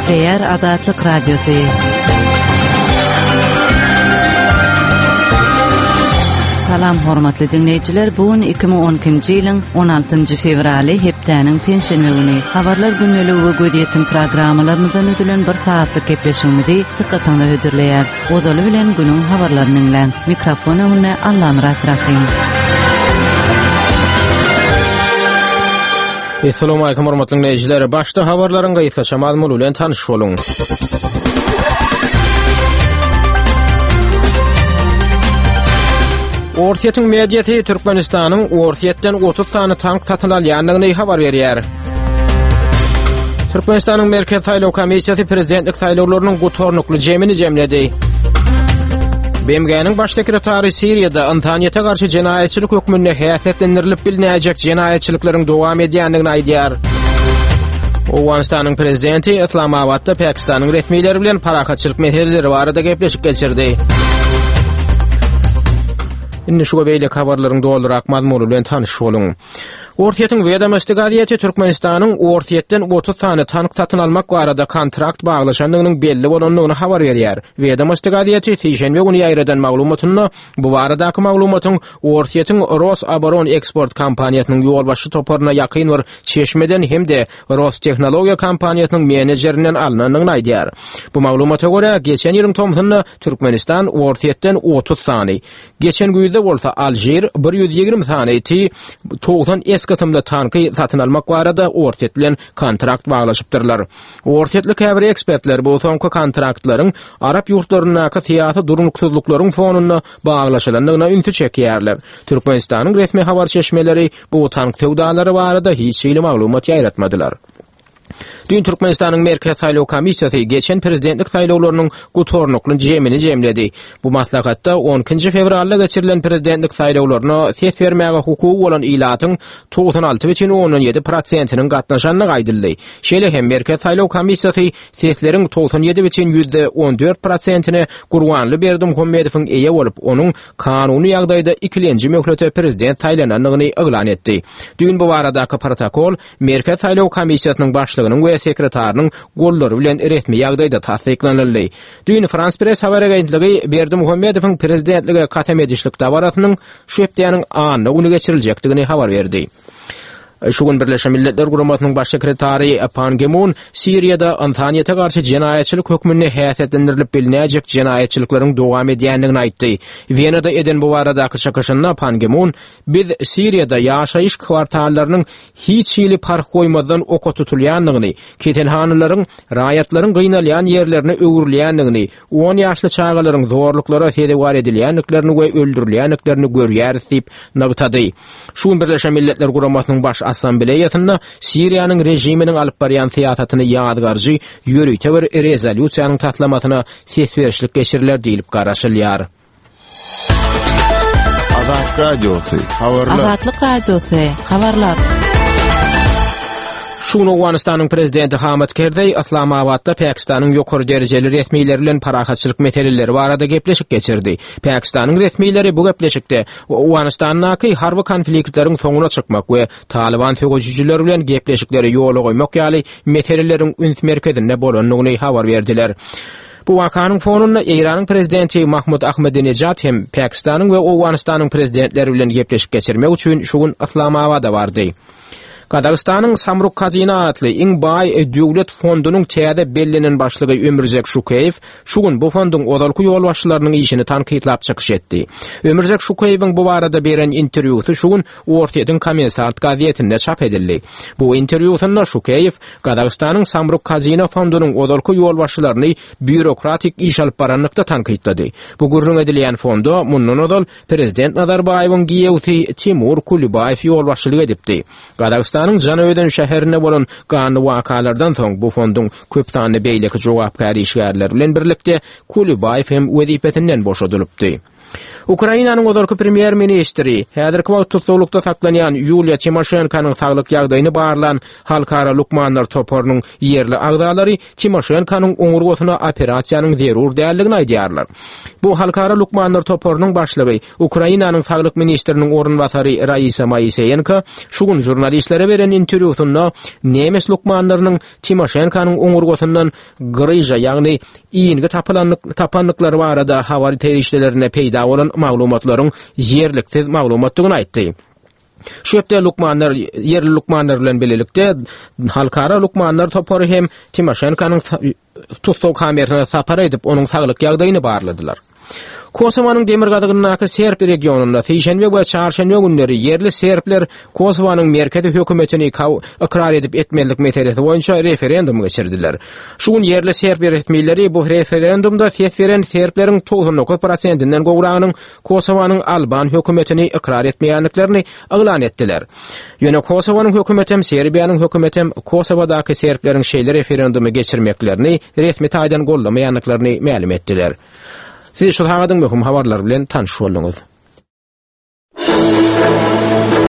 Değer Azatlyk Radyosu. Salam hormatly dinleyijiler, bugün 2012-nji ýylyň 16-njy fevraly hepdeniň pensiýany güni. Habarlar günnäli we gödýetim programmalarymyzdan ödülen bir saatlyk gepleşigimizi dikkatinize hödürleýäris. Ozaly bilen günüň habarlaryny dinleň. Mikrofon önünde Allamrat Rahim. Assalamu alaykum hormatly dinleyijiler. Başda habarlaryň gaýtgaça mazmunu bilen tanyş boluň. Orsiýetiň mediýaty Türkmenistanyň Orsiýetden 30 sany tank satyn alýanlygyny habar berýär. Türkmenistanyň Merkez Saýlaw Komissiýasy prezidentlik saýlawlarynyň gutornukly jemini jemledi. BMG'nin baş sekretary Siriýada Antaniyete garşy jenaýetçilik hökmüne häsiýetlendirilip bilinäjek jenaýetçilikleriň dowam edýänligini aýdýar. Owganistanyň prezidenti Islamabadda Pakistanyň resmiýetleri bilen parakatçylyk meseleleri barada gepleşip geçirdi. Indi şu beýle habarlaryň doldurak mazmuny bilen tanyş boluň. Orsiýetiň Wedamasty gaziýeti Türkmenistanyň Orsiýetden 30 sany tank satyn almak barada kontrakt baglaşanlygynyň belli bolanlygyny habar berýär. Wedamasty gaziýeti Sýşenbe güni ýaýradan maglumatyny bu baradaky maglumatyň Orsiýetiň Rosaboron eksport kompaniýasynyň ýolbaşy toparyna ýakyn bir çeşmeden hemde Rostechnologiya kompaniýasynyň menejerinden alnanyny aýdýar. Bu maglumata görä geçen ýylyň tomsyny Türkmenistan Orsiýetden 30 sany, geçen güýde bolsa Aljer 120 sany ti 90 eskatymda tanky satyn almak barada Orsiýet bilen kontrakt baglaşypdyrlar. Orsiýetlik häbir ekspertler bu soňky kontraktlaryň Arap ýurtlarynaky syýasy durnuksuzlyklaryň fonuny baglaşylanlygyna ünti çekýärler. Türkmenistanyň resmi habar çeşmeleri bu tank sowdalary barada hiç ýyly maglumat ýaýratmadylar. Dün Türkmenistanyň Merkez Saýlaw Komissiýasy geçen prezidentlik saýlawlarynyň gutornukly jemini jemledi. Bu maslahatda 10-njy fevralda geçirilen prezidentlik saýlawlaryna ses bermäge hukuky bolan ilatyň 96,17%-iniň gatnaşanlygy aýdyldy. Şeýle hem Merkez Saýlaw Komissiýasy sesleriň 97,14%-ini Gurbanly Berdimuhammedowyň eýe bolup, onuň kanuny ýagdaýda ikilenji möhlete prezident saýlananlygyny eglan etdi. Dün bu baradaky protokol Merkez Saýlaw Komissiýasynyň başlygynyň sekretarynyň gollary bilen resmi ýagdaýda tasdiklanyldy. Dün Frans Press habar agentligi Berdimuhammedowyň prezidentlige katem edişlik dabarasynyň şu hepdeniň anyny güni geçiriljekdigini habar berdi. Şu gün Birleşen Milletler Guramatynyň baş sekretary Pan Ki-moon Siriýada Antaniyete garşy jenaýetçilik hökmüne häsiýetlendirilip bilinäjek jenaýetçilikleriň dowam edýänligini aýtdy. Wienada eden bu baradaky çakyşyna Pan Ki-moon biz Siriýada ýaşaýyş kwartallarynyň hiç ýyly park goýmadan oka tutulýanlygyny, ketelhanalaryň raýatlaryň gynalýan ýerlerini öwürlýänligini, 10 ýaşly çagalaryň zorluklara sebäp edilýänliklerini we öldürilýänliklerini görýäris diýip nagtady. Şu gün Birleşen Milletler Guramatynyň baş assambleýasynda Siriýanyň rejiminiň alyp barýan syýasatyny ýadgarjy ýörükde bir rezolýusiýanyň tatlamasyna ses berişlik geçiriler diýilip garaşylýar. Azatlyk Radiosu, habarlar. Azatlyk Radiosu, habarlar. Şunu Owganistanyň prezidenti Hamid Karzai Islamabadda Pakistanyň ýokary derejeli resmiýetleri bilen parakatçylyk meseleleri barada gepleşik geçirdi. Pakistanyň resmiýetleri bu gepleşikde Owganistanyň harby konfliktleriň soňuna çykmak we Taliban söwüjüjileri bilen gepleşikleri ýola goýmak ýaly meseleleriň üns merkezinde bolanlygyny habar berdiler. Bu wakanyň fonunda Iranyň prezidenti Mahmud Ahmadinejad hem Pakistanyň we Owganistanyň prezidentleri bilen gepleşik geçirmek üçin şu gün Islamabadda bardy. Kazakstanyň Samruk Kazina adly iň baý döwlet fondunyň täze bellenen başlygy Ömürzek Şukayew şu gün bu fonduň ozalky ýolbaşçylarynyň işini tankytlap çykyş etdi. Ömürzek Şukayewiň bu barada beren interwýusy şu gün Orsiýetiň Kommersant gazetinde çap edildi. Bu interwýusynda Şukayew Kazakstanyň Samruk Kazina fondunyň ozalky ýolbaşçylaryny bürokratik iş alyp baranlykda tankytlady. Bu gurrun edilýän fonda mundan ozal prezident Nazarbayewiň giýewsi Timur Kulibayew ýolbaşçylyk edipdi. Kazakstanyň Janöden şäherine bolan ganly wakalardan soň bu fonduň köp sanly beýleki jogapkary işgärler bilen birlikde Kulibayew hem wezipetinden boşadylypdy. Ukrainanyň ozarky premier ministri häzirki wagt tutulukda saklanýan Yulia Tymoshenkanyň saglyk ýagdaýyny barlan halkara lukmanlar toporunyň ýerli agdalary Tymoshenkanyň oňurgosyna operasiýanyň zerur däldigini aýdýarlar. Bu halkara lukmanlar toporunyň başlygy Ukrainanyň saglyk ministriniň orunbasary Raisa Moiseyenko şu gün jurnalistlere beren interwýusynda nemes lukmanlarynyň Tymoshenkanyň oňurgosyndan gryja ýagny iýingi tapanlyklary barada hawary terişlerine peýda bolan maglumatlaryň ýerliksiz maglumatdygyny aýtdy. Şu ýerde yerli lukmanlar bilen bilelikde halkara lukmanlar topory hem Tymoshenkanyň tutsaw kamerasyna sapar edip onuň saglyk ýagdaýyny barladylar. Kosovanyň Demirgadygynyň Serp regionunda seýşenbe we çarşenbe günleri yerli serpler Kosovanyň merkezi hökümetini ikrar edip etmelik meselesi boýunça referendum geçirdiler. Şu gün yerli serp resmiýetleri bu referendumda ses beren serpleriň 99%-inden gowranyň Kosovanyň Alban hökümetini ikrar etmeýänliklerini aglan etdiler. Ýöne Kosovanyň hökümeti hem Serbiýanyň hökümeti hem Kosovadaky serpleriň şeýle referendumy geçirmeklerini resmi taýdan gollamaýanlyklaryny ma'lum etdiler. Siz şu hagadyň möhüm habarlar bilen tanış boldunuz.